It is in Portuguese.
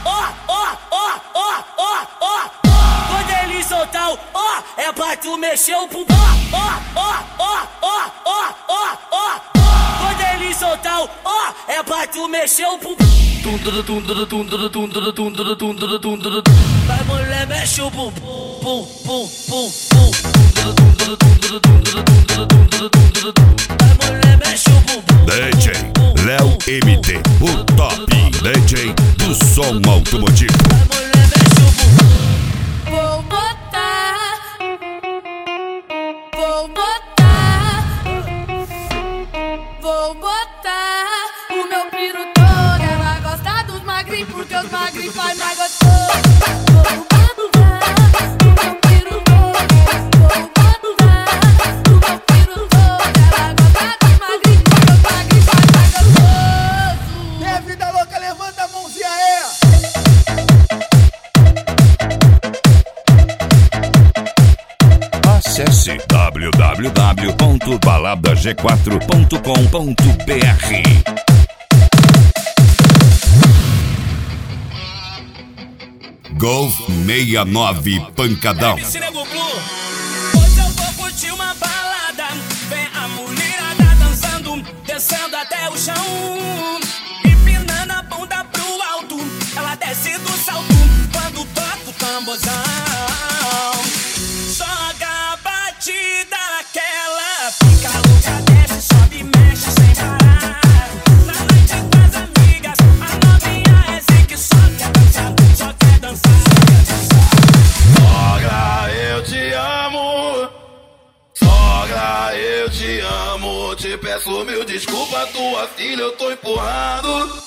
Quando ele soltar o é pra tu mexer o bumbum. Quando ele soltar o é pra tu mexer o bumbum. Vai mulher, mexe o bumbum, bum, bum, bum, bum. Vai mulher, mexe o bumbum. DJ Léo MT, o top DJ do som automotivo. Vai mulher, mexe o bumbum. Vou botar o meu piru todo. Ela gosta dos magrinhos porque os magrinhos faz mais gostoso. Vou botar o meu piru todo. Vou botar o meu piru todo. Ela gosta dos magrinhos porque os magrinhos faz mais gostoso. Minha vida louca, levanta a mãozinha aí. Acesse www.baladag4.com.br. Golf 69 Pancadão. MC Nego Blue. Hoje eu vou curtir uma balada. Vem a mulherada dançando, descendo até o chão, empinando a bunda pro alto. Ela desce do salto quando toca o tamborzão. Joga a batida aquela, fica louca, desce, sobe, mexe sem parar. Na noite com as amigas, a novinha é zique, só quer dançar, só quer dançar. Sogra, eu te amo. Sogra, eu te amo. Te peço mil desculpas, tua filha eu tô empurrando.